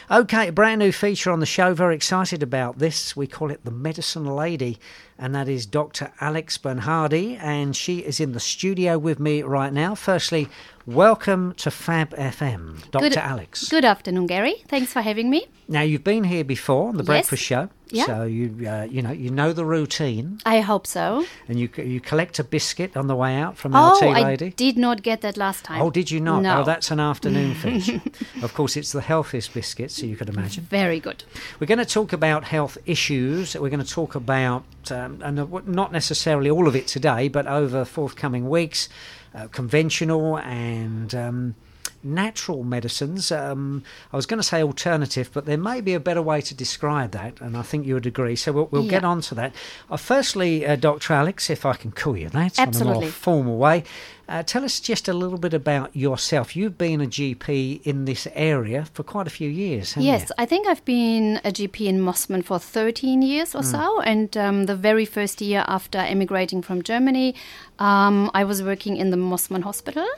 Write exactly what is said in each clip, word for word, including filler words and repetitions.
Okay, a brand new feature on the show. Very excited about this. We call it the Medicine Lady, and that is Doctor Alex Bernhardi, and she is in the studio with me right now. Firstly, welcome to Fab F M, Doctor Good, Alex. Good afternoon, Gary. Thanks for having me. Now, you've been here before on the Yes. Breakfast Show, Yeah. so you uh, you know you know the routine, I hope so. and you you collect a biscuit on the way out from our Oh, tea I lady. did not get that last time. Oh, did you not? No. Oh, that's an afternoon feature. Of course, it's the healthiest biscuit, so you could imagine. Very good. We're going to talk about health issues. We're going to talk about, um, and uh, not necessarily all of it today, but over forthcoming weeks, uh, conventional and um, natural medicines. Um, I was going to say alternative, but there may be a better way to describe that, and I think you would agree. So we'll, we'll Yeah. get on to that. Uh, firstly, uh, Doctor Alex, if I can call you that in a Absolutely. more formal way, uh, tell us just a little bit about yourself. You've been a G P in this area for quite a few years, haven't Yes, you? I think I've been a G P in Mossman for thirteen years or so. And um, the very first year after emigrating from Germany, um, I was working in the Mossman Hospital.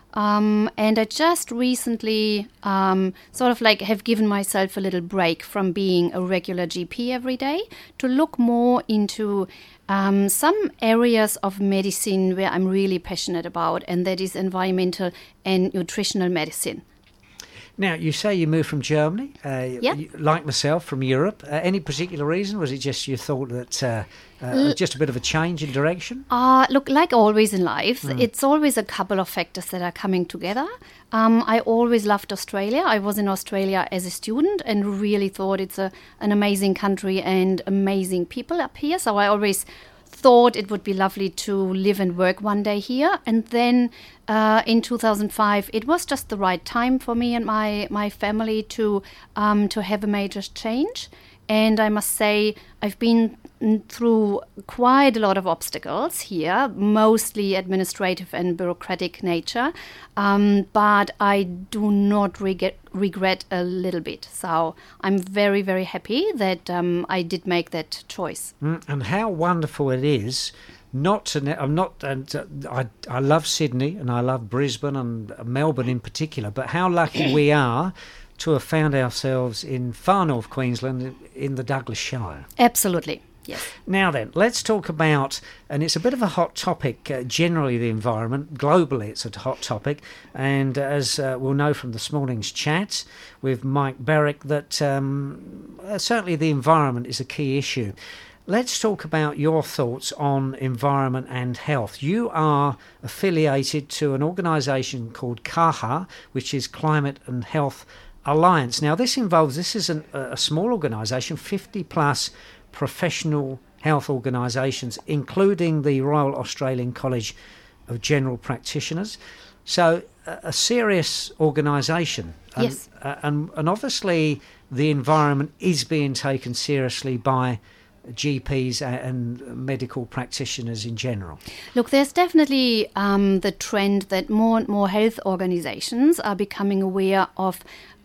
Um, and I just recently um, sort of like have given myself a little break from being a regular G P every day to look more into um, some areas of medicine where I'm really passionate about, and that is environmental and nutritional medicine. Now, you say you moved from Germany, uh, Yeah. you- like myself, from Europe. Uh, any particular reason? Was it just you thought that uh, uh, just a bit of a change in direction? Uh, look, like always in life, it's always a couple of factors that are coming together. Um, I always loved Australia. I was in Australia as a student and really thought it's a, an amazing country and amazing people up here. So I always thought it would be lovely to live and work one day here. And then uh, in two thousand five, it was just the right time for me and my, my family to um, to have a major change. And I must say, I've been through quite a lot of obstacles here, mostly administrative and bureaucratic nature, um, but I do not regret, regret a little bit. So I'm very, very happy that um, I did make that choice. Mm, and how wonderful it is. Not to, ne- I'm not. And uh, I, I love Sydney and I love Brisbane and Melbourne in particular. But how lucky we are to have found ourselves in far north Queensland, in the Douglas Shire. Absolutely, yes. Now then, let's talk about, and it's a bit of a hot topic, uh, generally the environment. Globally, it's a hot topic. And as uh, we'll know from this morning's chat with Mike Berwick, that um, uh, certainly the environment is a key issue. Let's talk about your thoughts on environment and health. You are affiliated to an organisation called CAHA, which is Climate and Health Alliance. Now, this involves, this is an, a small organisation, fifty plus professional health organisations, including the Royal Australian College of General Practitioners. So, a, a serious organisation. And, Yes. uh, and, and obviously, the environment is being taken seriously by G Ps and medical practitioners in general. Look, there's definitely um, the trend that more and more health organizations are becoming aware of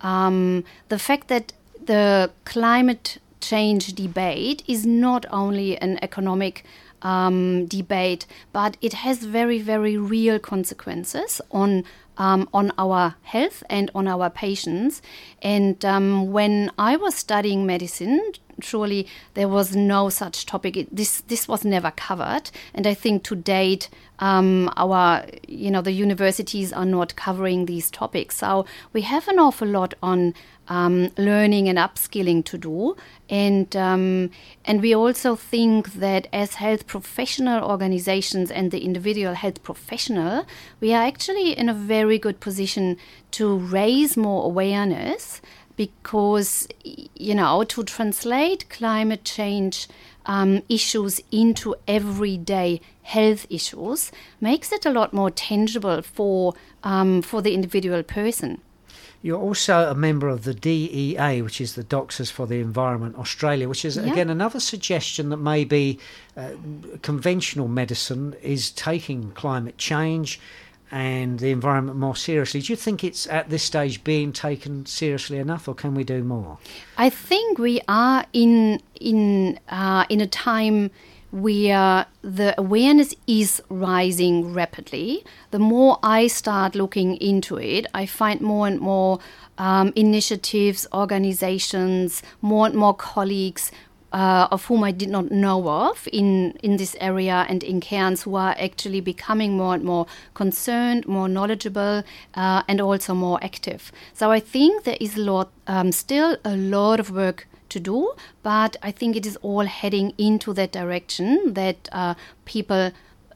um, the fact that the climate change debate is not only an economic um, debate, but it has very, very real consequences on um, on our health and on our patients. And um, when I was studying medicine, surely there was no such topic. It, this this was never covered, and I think to date, um, our you know the universities are not covering these topics. So we have an awful lot on um, learning and upskilling to do, and um, and we also think that as health professional organizations and the individual health professional, we are actually in a very good position to raise more awareness. Because, you know, to translate climate change um, issues into everyday health issues makes it a lot more tangible for um, for the individual person. You're also a member of the D E A, which is the Doctors for the Environment Australia, which is, Yeah. again, another suggestion that maybe uh, conventional medicine is taking climate change and the environment more seriously. Do you think it's at this stage being taken seriously enough, or can we do more? I think we are in in uh, in a time where the awareness is rising rapidly. The more I start looking into it, I find more and more um, initiatives, organizations, more and more colleagues Uh, of whom I did not know of in, in this area and in Cairns, who are actually becoming more and more concerned, more knowledgeable, uh, and also more active. So I think there is a lot, um, still a lot of work to do, but I think it is all heading into that direction, that uh, people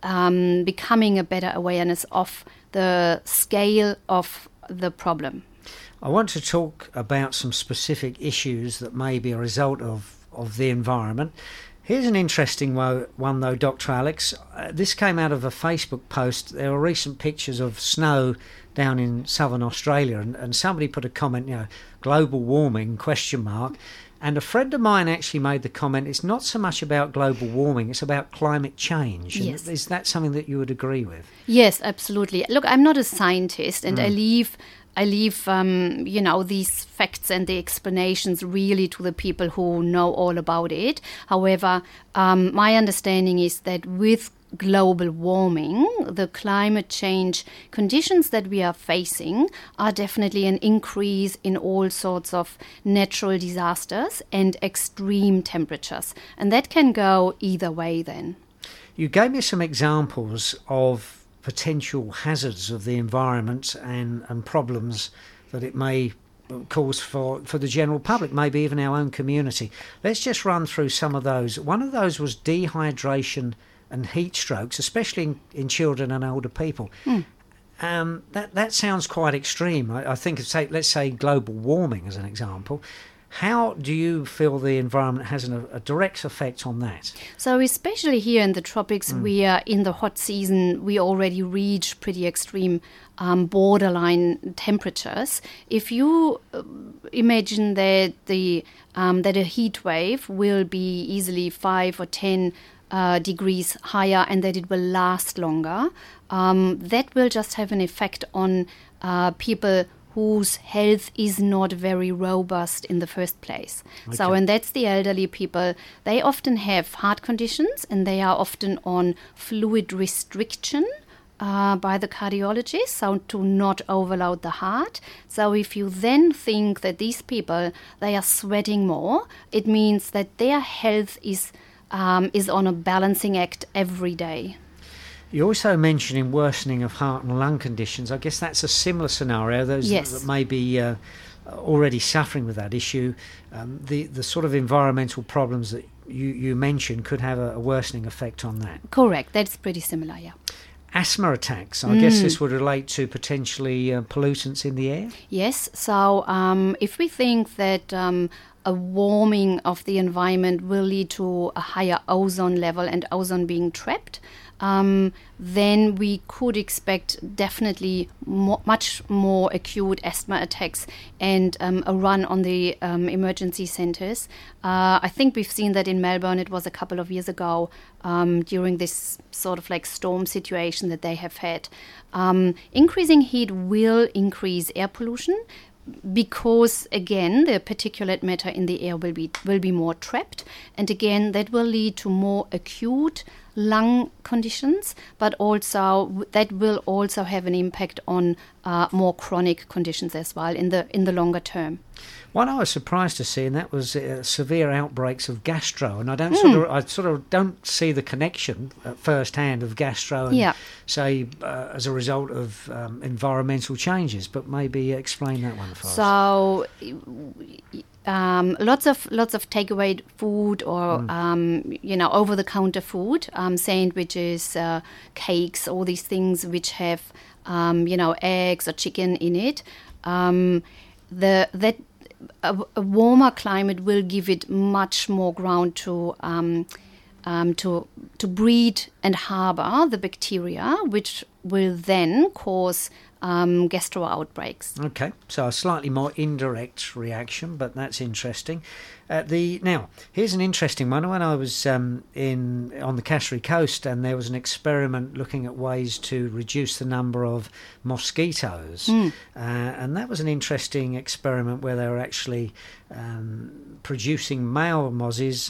um, becoming a better awareness of the scale of the problem. I want to talk about some specific issues that may be a result of of the environment. Here's an interesting wo- one though, Doctor Alex. Uh, this came out of a Facebook post. There were recent pictures of snow down in southern Australia, and, and somebody put a comment, you know, global warming, question mark. And a friend of mine actually made the comment, it's not so much about global warming, it's about climate change. Yes. Is that something that you would agree with? Yes, absolutely. Look, I'm not a scientist, and Mm. I leave I leave, um, you know, these facts and the explanations really to the people who know all about it. However, um, my understanding is that with global warming, the climate change conditions that we are facing are definitely an increase in all sorts of natural disasters and extreme temperatures. And that can go either way then. You gave me some examples of potential hazards of the environment and, and problems that it may cause for, for the general public, maybe even our own community. Let's just run through some of those. One of those was dehydration and heat strokes, especially in, in children and older people. Mm. Um, that, that sounds quite extreme. I, I think, say, let's say global warming as an example. How do you feel the environment has an, a direct effect on that? So especially here in the tropics, mm. we are in the hot season, we already reach pretty extreme um, borderline temperatures. If you uh, imagine that the um, that a heat wave will be easily five or ten uh, degrees higher and that it will last longer, um, that will just have an effect on uh, people whose health is not very robust in the first place. Okay. So, and that's the elderly people. They often have heart conditions and they are often on fluid restriction uh, by the cardiologist, so to not overload the heart. So if you then think that these people, they are sweating more, it means that their health is um, is on a balancing act every day. You also mentioned in worsening of heart and lung conditions. I guess that's a similar scenario. Those yes. that may be uh, already suffering with that issue. Um, the the sort of environmental problems that you, you mentioned could have a, a worsening effect on that. Correct. That's pretty similar, yeah. Asthma attacks. I mm. guess this would relate to potentially uh, pollutants in the air? Yes. So um, if we think that um, a warming of the environment will lead to a higher ozone level and ozone being trapped, Um, then we could expect definitely mo- much more acute asthma attacks and um, a run on the um, emergency centres. Uh, I think we've seen that in Melbourne. It was a couple of years ago um, during this sort of like storm situation that they have had. Um, increasing heat will increase air pollution, because again the particulate matter in the air will be will be more trapped, and again that will lead to more acute lung conditions, but also that will also have an impact on uh, more chronic conditions as well in the in the longer term. One I was surprised to see, and that was uh, severe outbreaks of gastro, and I don't mm. sort of I sort of don't see the connection at first hand of gastro and yeah. say uh, as a result of um, environmental changes, but maybe explain that one for us. So um, lots of lots of takeaway food or mm. um, you know over the counter food, um, sandwiches, uh, cakes, all these things which have um, you know eggs or chicken in it. Um, the that A, a warmer climate will give it much more ground to um, um, to to breed and harbor the bacteria, which will then cause um, gastro outbreaks. Okay, so a slightly more indirect reaction, but that's interesting. Uh, the now here's an interesting one. When I was um, in on the Cassowary Coast, and there was an experiment looking at ways to reduce the number of mosquitoes, mm. uh, and that was an interesting experiment where they were actually um, producing male mozzies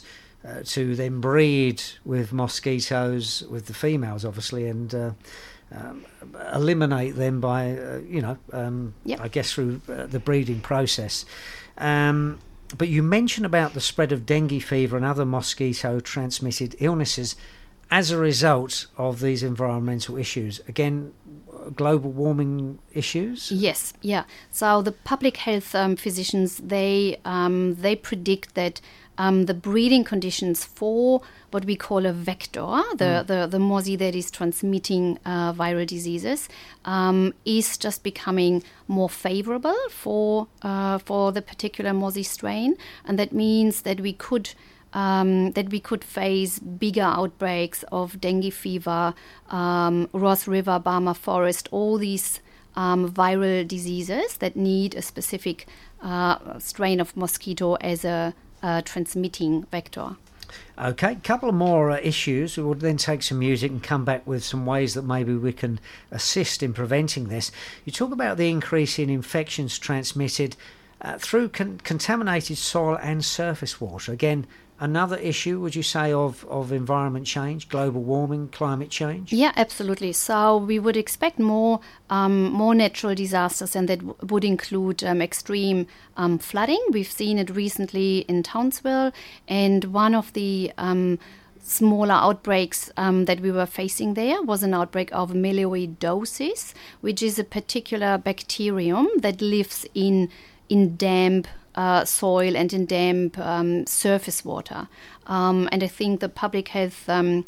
uh, to then breed with mosquitoes, with the females obviously, and uh, um, eliminate them by, uh, you know, um, yep. I guess through uh, the breeding process. Um, but you mentioned about the spread of dengue fever and other mosquito-transmitted illnesses as a result of these environmental issues. Again, global warming issues? Yes, yeah. So the public health um, physicians, they um, they predict that um, the breeding conditions for what we call a vector, the, mm. the, the mozzie that is transmitting uh, viral diseases, um, is just becoming more favorable for uh, for the particular mozzie strain. And that means that we could Um, that we could face bigger outbreaks of dengue fever, um, Ross River, Barmah Forest, all these um, viral diseases that need a specific uh, strain of mosquito as a, a transmitting vector. Okay, a couple of more uh, issues. We will then take some music and come back with some ways that maybe we can assist in preventing this. You talk about the increase in infections transmitted uh, through con- contaminated soil and surface water. Again, another issue, would you say, of, of environment change, global warming, climate change? Yeah, absolutely. So we would expect more um, more natural disasters, and that w- would include um, extreme um, flooding. We've seen it recently in Townsville, and one of the um, smaller outbreaks um, that we were facing there was an outbreak of melioidosis, which is a particular bacterium that lives in in damp Uh, soil and in damp um, surface water. Um, and I think the public health um,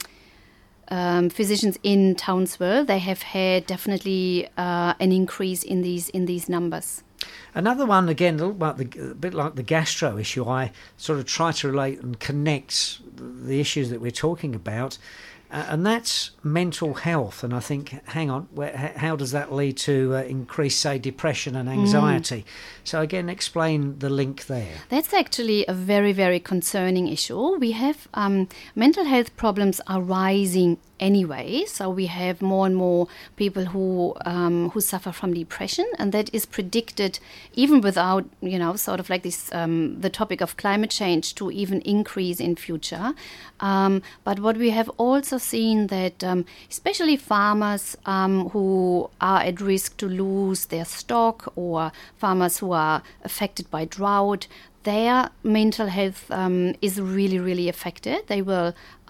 um, physicians in Townsville, they have had definitely uh, an increase in these in these numbers. Another one, again, a, little bit, the, a bit like the gastro issue, I sort of try to relate and connect the issues that we're talking about, uh, and that's mental health. And I think, hang on, where, how does that lead to uh, increased, say, depression and anxiety? Mm. So again, explain the link there. That's actually a very, very concerning issue. We have um, mental health problems are rising anyway, so we have more and more people who um, who suffer from depression, and that is predicted even without, you know, sort of like this um, the topic of climate change to even increase in future. Um, but what we have also seen that um, especially farmers um, who are at risk to lose their stock, or farmers who are affected by drought, their mental health um, is really, really affected. They will,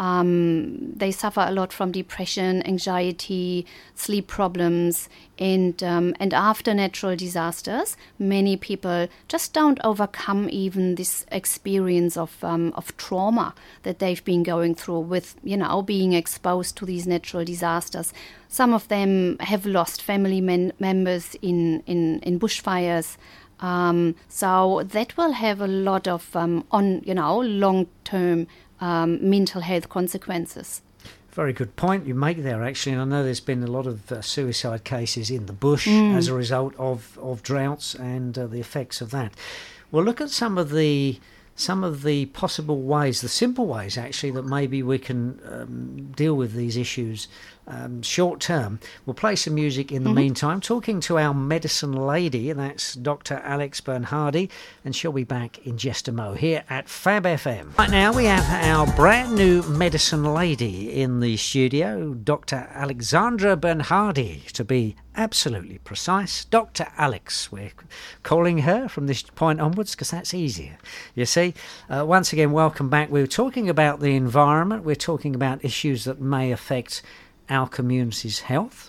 um, they suffer a lot from depression, anxiety, sleep problems, and um, and after natural disasters, many people just don't overcome even this experience of um, of trauma that they've been going through with, you know, being exposed to these natural disasters. Some of them have lost family men- members in, in, in bushfires. Um, so that will have a lot of um, on you know long-term um, mental health consequences. Very good point you make there, actually. And I know there's been a lot of uh, suicide cases in the bush mm. as a result of, of droughts and uh, the effects of that. We'll look at some of the some of the possible ways, the simple ways actually, that maybe we can um, deal with these issues um, short term. We'll play some music in the mm-hmm. meantime, talking to our medicine lady, and that's Doctor Alex Bernhardi, and she'll be back in just a mo here at Fab F M. Right now we have our brand new medicine lady in the studio, Doctor Alexandra Bernhardi, to be absolutely precise. Doctor Alex, we're calling her from this point onwards because that's easier. You see, uh, once again, welcome back. We were talking about the environment. We're talking about issues that may affect our community's health.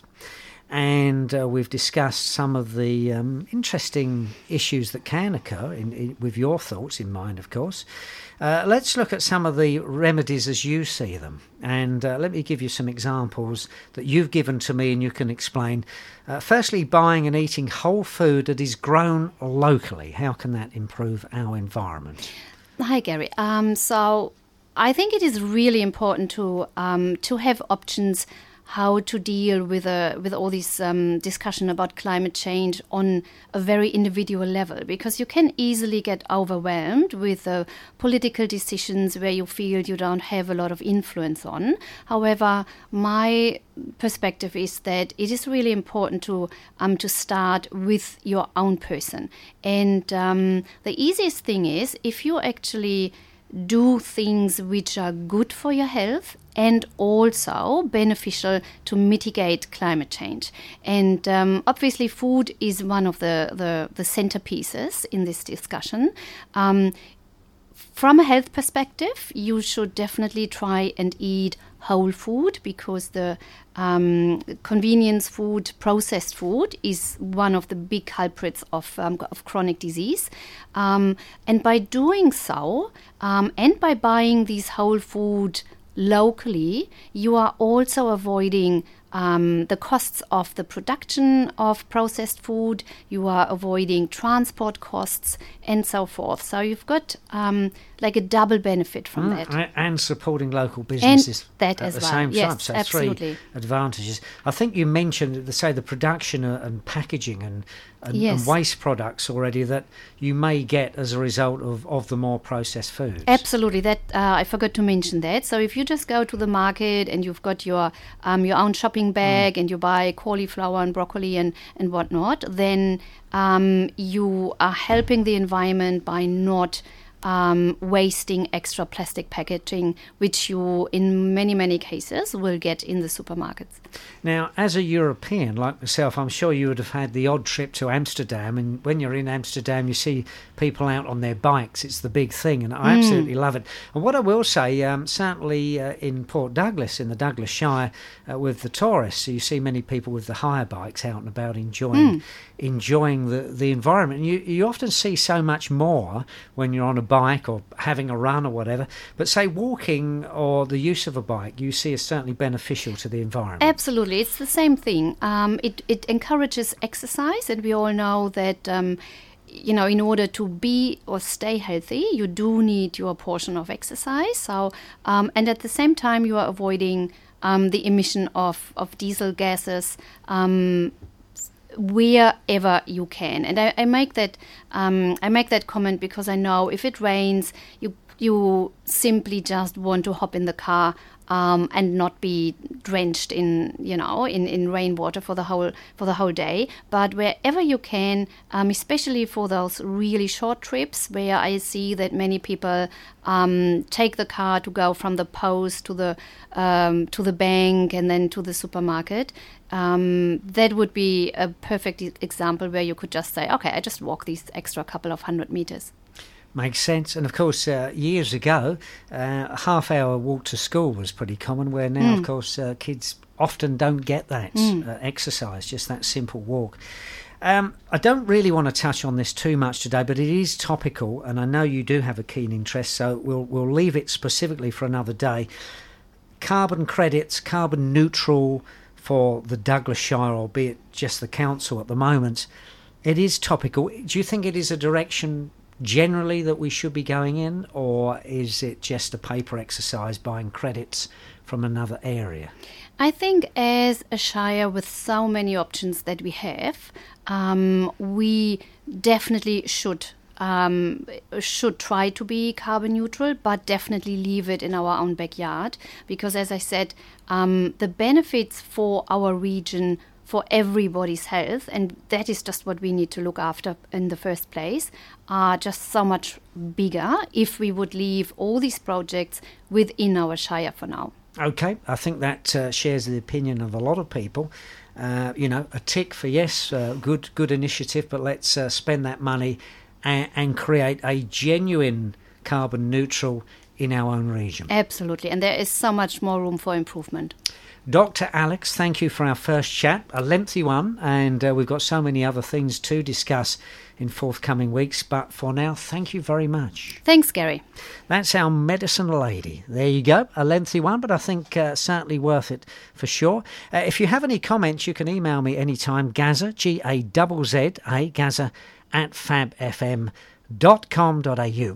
And uh, we've discussed some of the um, interesting issues that can occur, in, in, with your thoughts in mind, of course. Uh, let's look at some of the remedies as you see them. And uh, let me give you some examples that you've given to me and you can explain. Uh, firstly, buying and eating whole food that is grown locally. How can that improve our environment? Hi, Gary. Um, so I think it is really important to um, to have options how to deal with a, with all this um, discussion about climate change on a very individual level, because you can easily get overwhelmed with uh, political decisions where you feel you don't have a lot of influence on. However, my perspective is that it is really important to um, to start with your own person. And um, the easiest thing is if you actually do things which are good for your health and also beneficial to mitigate climate change. And um, obviously food is one of the, the, the centerpieces in this discussion. Um, from a health perspective, you should definitely try and eat whole food, because the um, convenience food, processed food, is one of the big culprits of, um, of chronic disease. Um, and by doing so, um, and by buying these whole food locally, you are also avoiding um, the costs of the production of processed food, you are avoiding transport costs, and so forth. So you've got um, like a double benefit from mm, that. And supporting local businesses and that at as the well. same yes, time. So absolutely. three advantages. I think you mentioned, say, the production and packaging and, and, yes. and waste products already that you may get as a result of, of the more processed foods. Absolutely. That uh, I forgot to mention that. So if you just go to the market and you've got your um, your own shopping bag mm. and you buy cauliflower and broccoli and, and whatnot, then um, you are helping the environment by not Um, wasting extra plastic packaging, which you, in many, many cases, will get in the supermarkets. Now, as a European like myself, I'm sure you would have had the odd trip to Amsterdam, and when you're in Amsterdam, you see people out on their bikes. It's the big thing, and I absolutely mm. love it. And what I will say, um, certainly uh, in Port Douglas, in the Douglas Shire, uh, with the tourists, so you see many people with the hire bikes out and about enjoying mm. enjoying the, the environment. And you, you often see so much more when you're on a bike or having a run or whatever, but say walking or the use of a bike you see is certainly beneficial to the environment. Absolutely, it's the same thing. Um, it, it encourages exercise, and we all know that um, you know, in order to be or stay healthy, you do need your portion of exercise. So, um, and at the same time, you are avoiding um, the emission of, of diesel gases um, wherever you can. And I, I make that um, I make that comment because I know if it rains, you you simply just want to hop in the car um, and not be drenched in you know in, in rainwater for the whole for the whole day. But wherever you can, um, especially for those really short trips where I see that many people um, take the car to go from the post to the um, to the bank and then to the supermarket. Um, that would be a perfect e- example where you could just say, okay, I just walk these extra couple of hundred meters. Makes sense. And of course, uh, years ago, uh, a half hour walk to school was pretty common, where now, mm. of course, uh, kids often don't get that mm. uh, exercise, just that simple walk. Um, I don't really want to touch on this too much today, but it is topical, and I know you do have a keen interest, so we'll we'll leave it specifically for another day. Carbon credits, carbon neutral for the Douglas Shire, albeit just the council at the moment. It is topical. Do you think it is a direction generally that we should be going in, or is it just a paper exercise buying credits from another area? I think as a shire with so many options that we have, um, we definitely should um, should try to be carbon neutral, but definitely leave it in our own backyard, because as I said, um, the benefits for our region, for everybody's health, and that is just what we need to look after in the first place, are just so much bigger if we would leave all these projects within our shire for now. Okay, I think that uh, shares the opinion of a lot of people. Uh, you know, a tick for yes, uh, good good initiative, but let's uh, spend that money and, and create a genuine carbon neutral in our own region. Absolutely, and there is so much more room for improvement. Doctor Alex, thank you for our first chat, a lengthy one, and uh, we've got so many other things to discuss in forthcoming weeks, but for now, thank you very much. Thanks, Gary. That's our medicine lady. There you go, a lengthy one, but I think uh, certainly worth it for sure. Uh, if you have any comments, you can email me anytime, Gazza, G A Z Z A, Gazza, at fab f m dot com dot a u.